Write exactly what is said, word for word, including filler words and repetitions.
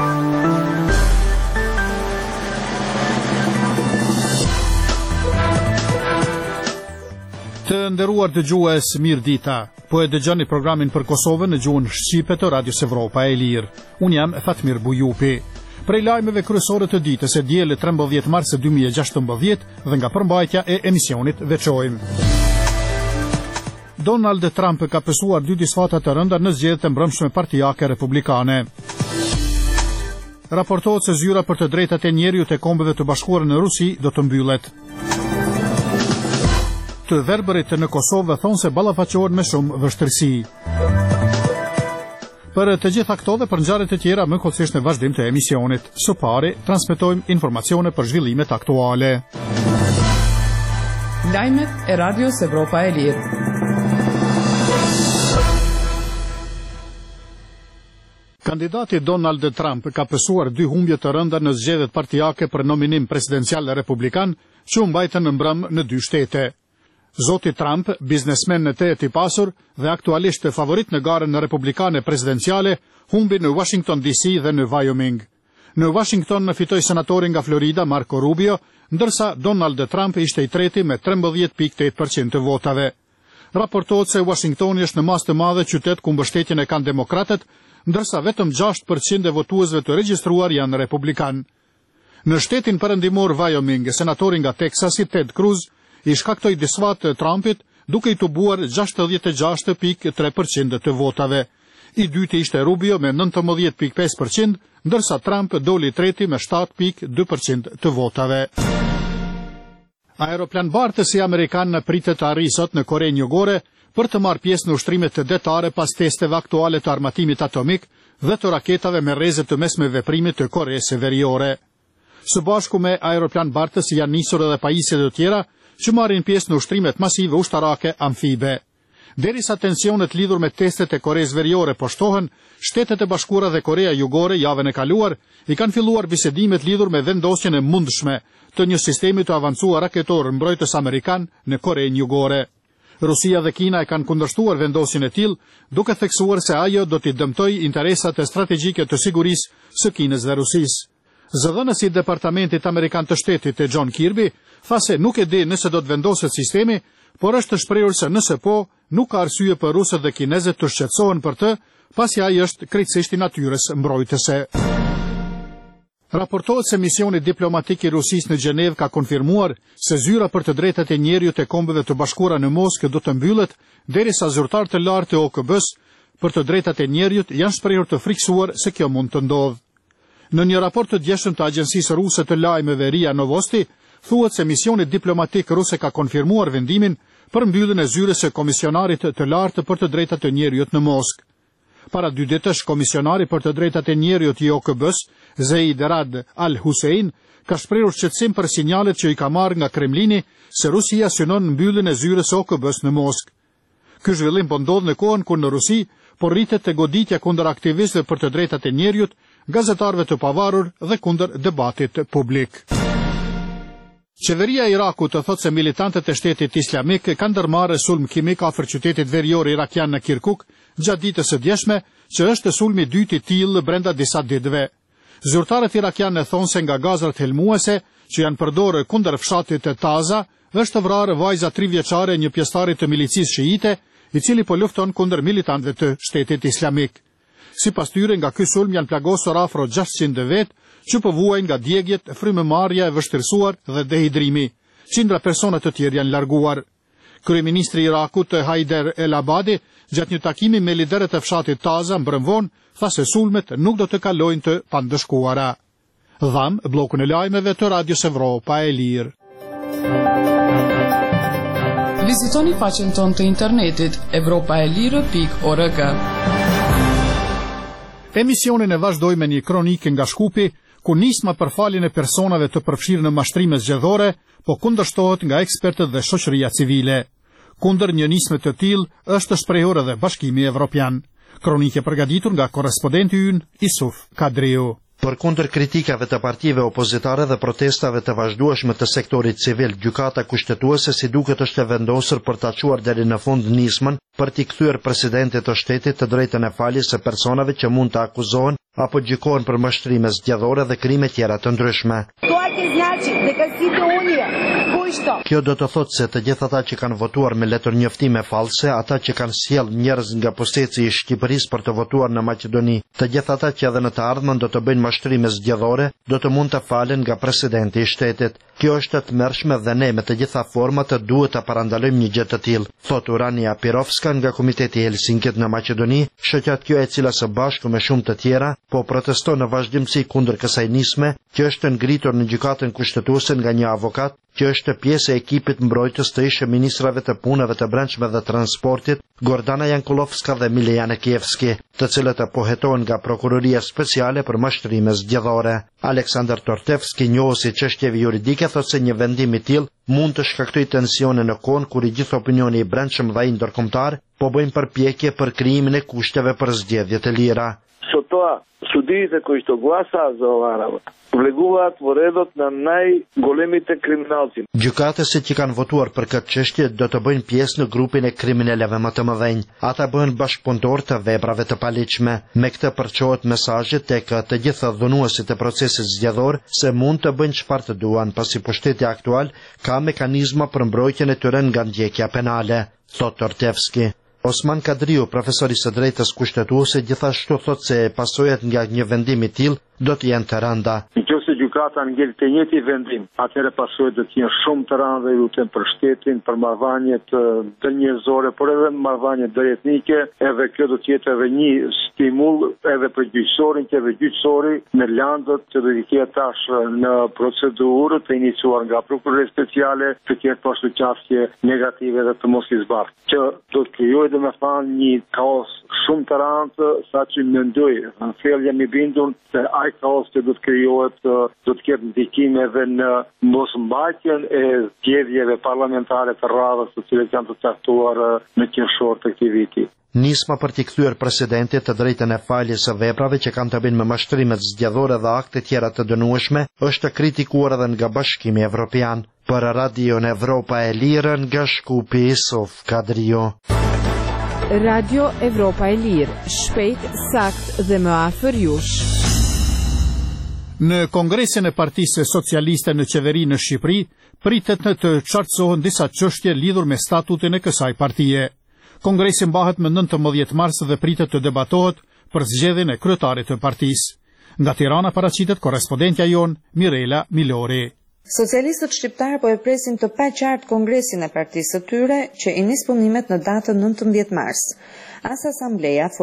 Të nderuar dëgjues, mirë dita. Po e dëgjoni programin për Kosovën në gjuhën shqipe të Radios Evropa e Lirë. Unë jam Fatmir Bujupi. Prej lajmeve kryesore të ditës e dielë trembëdhjetë mars dy mijë e gjashtëmbëdhjetë dhe nga përmbajtja e emisionit veçojmë. Donald Trump ka pësuar dy disfata të rënda në zgjedhjet e mbrëmshme partijake republikane. Raportohet se zyra për të drejtat e njerëzit e Kombeve të Bashkuara në Rusi do të mbyllet. Të verbërit në Kosovë thonë se ballafaqohen me shumë vështirësi. Për të gjitha këto dhe për ngjarjet e tjera më kollësisht në vazhdim të emisionit. Së pari, transmetojmë informacione për zhvillimet aktuale. Lajmet e Radios Evropa e Lirë. Kandidati Donald Trump ka pësuar dy humbje të rënda në zgjedhjet partijake për nominim presidencial republikan që u mbajtën në mbrëm në dy shtete. Zoti Trump, biznesmen në tejet i pasur dhe aktualisht favorit në garën republikane presidenciale, humbi në Washington D C dhe në Wyoming. Në Washington në fitoi senatori nga Florida Marco Rubio, ndërsa Donald Trump ishte i treti me trembëdhjetë pikë tetë përqind të votave. Raportohet se Washingtoni është në masë të madhe qytet ku mbështetjen e kanë demokratët, ndërsa vetëm gjashtë përqind e votuesve të regjistruar janë republikan. Në shtetin perëndimor Wyoming, senatori nga Texasi Ted Cruz i shkaktoi disfat të Trumpit duke i tubuar gjashtëdhjetë e gjashtë pikë tre përqind të votave. I dyti ishte Rubio me nëntëmbëdhjetë pikë pesë përqind, ndërsa Trump doli treti me shtatë pikë dy përqind të votave. Aeroplan bartësi amerikan pritet të arrijë sot në Korenë Jugore për të marrë pjesë në ushtrimet detare pas testeve aktuale të armatimit atomik dhe të raketave me rrezë të mesme veprimit të Koresë Veriore. Së bashku me aeroplan bartës janë nisur edhe pajisjet e tjera që marrin pjesë në ushtrimet masive ushtarake amfibe. Derisa tensionet lidhur me testet e Koresë Veriore po shtohen, Shtetet e Bashkuara dhe Korea Jugore javën e kaluar i kanë filluar bisedimet lidhur me vendosjen e mundshme të një sistemi të avancuar raketor mbrojtës amerikan në Korenë Jugore. Rusia dhe Kina e kanë kundërshtuar vendosjen e tillë, duke theksuar se ajo do t'i dëmtojë interesat e strategjike të sigurisë së Kinës dhe Rusisë. Zëdhënësi i Departamentit Amerikan të Shtetit e John Kirby tha se nuk e di nëse do të vendoset sistemi, por është të shprehur se nëse po, nuk ka arsye për rusët dhe kinezët të shqetësohen për të, pasi ai është krejtësisht i natyrës mbrojtëse. Raportohet se misioni diplomatik i Rusisë në Gjenev ka konfirmuar se zyra për të drejtat e njerëzit e Kombeve të Bashkuara në Moskë do të mbyllet, derisa zyrtarë të lartë të O K B-s për të drejtat e njerëzit janë shprehur të friksuar se kjo mund të ndodhë. Në një raport të djeshëm të agjensisë ruse të lajmeve RIA Novosti, thuhet se misioni diplomatik ruse ka konfirmuar vendimin për mbylljen e zyrës së komisionarit të lartë për të drejtat e njerëzit në Moskë. Para dy ditësh, komisionari për të drejtat e njerëzit i O K B-s, Zeid Rad Al-Hussein, ka shprehur shqetësim për sinjalet që i ka marrë nga Kremlini se Rusia synon mbylljen e zyrës së O K B-s në Moskë. Ky zhvillim po ndodh në kohën kur në Rusi po rritet te goditja kundër aktivistëve për të drejtat e njerëzit, gazetarëve të pavarur dhe kundër debatit publik. Qeveria e Irakut të thotë se militantët e Shtetit Islamik kanë ndërmarrë sulm kimik afër qytetit verior irakian në Kirkuk gjatë ditës së djeshme, që është sulmi i dytë i tillë brenda disa ditëve. Zyrtarët irakianë thonë se nga gazrat helmuese që janë përdorur kundër fshatit të Taza, është vrarë vajza tri vjeçare, një pjesëtari të milicisë shiite, i cili po lufton kundër militantëve të Shtetit Islamik. Sipas tyre, nga ky sulm janë plagosur afro gjashtëqind vetë, që po vuajnë nga djegjet, frymëmarrja e vështirësuar dhe dehidrimi. Qindra persona të tjerë janë larguar. Kryeministri i Irakut Haider El Abadi, gjatë një takimi me liderët e fshatit Taza mbrëmvon, tha se sulmet nuk do të kalojnë të pandëshkuara. Dham bllokun e lajmeve të Radios Evropa e Lirë. Vizitoni faqen tonë të internetit evropaelire pikë org. Emisionin e vazhdoj me një kronikë nga Shkupi, ku nisma për faljen e personave të përfshirë në mashtrime zgjedhore, po kundërshtohet nga ekspertët dhe shoqëria civile. Kundër një nisme të tillë është shprehur edhe Bashkimi Evropian. Kronikë e përgatitur nga korrespondenti ynë Isuf Kadriu. Përkundër kritikave të partive opozitare dhe protestave të vazhdueshme të sektorit civil, gjykata kushtetuese si duket është e vendosur për ta çuar deri në fund nismën për t'i kthyer presidentit të shtetit të drejtën e faljes së personave që mund të akuzohen apo gjykohen për mashtrime zgjedhore dhe krime tjera të ndryshme. Kjo do të thotë se të gjithë ata që kanë votuar me letër njoftime false, ata që kanë sjell njerëz nga posteci i Shqipërisë për të votuar në Maqedoni, të gjithë ata që edhe në të ardhmen do të bëjnë mashtrime zgjedhore, do të mund të falen nga presidenti i shtetit. Kjo është e tmerrshme dhe ne me të gjitha format duhet të parandalojmë një gjë të tillë, thot Urania Pirovska nga Komiteti i Helsinkit në Maqedoni, shoqat kjo e cila së bashku me shumë të tjera po proteston në vazhdimsi kundër kësaj nisme që është ngritur në gjykatën kushtetuese nga një avokat që është pjesë e ekipit mbrojtës të ish ministrave të punëve të brendshme dhe transportit, Gordana Jankulovska dhe Milena Kievski, të cilët pohetohen nga prokuroria speciale për mashtrime zgjedhore. Aleksandar Tortevski, njohësi çështjeve juridike, thotë se një vendim i tillë mund të shkaktojë tensione në kohë kur i gjithë opinioni i brendshëm dhe ai ndërkombëtar po bëjnë përpjekje për krijimin e kushteve për zgjedhje të lira. Sotoa судиите кои што гласаа за оваа работа влегуваат во редот на најголемите криминалци. Gjykatësit që kanë votuar për këtë çështje do të bëjnë pjesë në grupin e kriminalëve më të mëdhenj. Ata bëhen bashkëpunëtor të veprave të paligjshme. Me këtë përçohet mesazhi tek të gjithë dhunuesit e procesit zgjedhor se mund të bëjnë çfarë të duan, pasi pushteti aktual ka mekanizma për mbrojtjen e tyre nga ndjekja penale, thot Tortevski. Osman Kadriu, profesor i së drejtës kushtetuese, gjithashtu thotë se pasojat nga një vendim i tillë do të jenë të rënda. Nëse gjykata ngel të njëjtin vendim, atëherë pasojat do të jenë shumë të rënda i lutem për shtetin, për marrëdhëniet të njerëzore, por edhe marrëdhënie drejtnike, edhe kjo do të jetë edhe një stimul edhe për gjyqësorin, që edhe gjyqësori në landët që do të ketë tash në procedurë të iniciuar nga prokuroria speciale, të ketë pasur qasje negative dhe të mos i zbardhë, që do të krijojë dhe me thanë një kaos shumë të rëndë, saqë mendoj, në thellë jam i bindur se ai kaos që do të krijohet do të ketë ndikim edhe në mosmbajtjen e zgjedhjeve parlamentare të radhës të cilat janë të caktuar në qershor të këtij viti. Nisma për t'i kthyer presidentit të drejtën e faljes së veprave që kanë të bëjnë me mashtrimet zgjedhore dhe akte tjera të dënueshme është kritikuar edhe nga Bashkimi Evropian. Për Radion Evropa e Lirë nga Shkupi Isuf Kadrio. Radio Evropa e Lirë, shpejt, sakt dhe më afër jush. Në Kongresin e Partisë Socialiste në qeveri në Shqipëri, pritet në të qartësohen disa çështje lidhur me statutin e kësaj partie. Kongresi mbahet më nëntëmbëdhjetë mars dhe pritet të debatohet për zgjedhjen e kryetarit të partisë. Nga Tirana paraqitet korrespondentja jon Mirela Milori. Socialistët shqiptarë po e presin të paqartë kongresin e partisë së tyre që i nis punimet në datën nëntëmbëdhjetë mars. As asambleja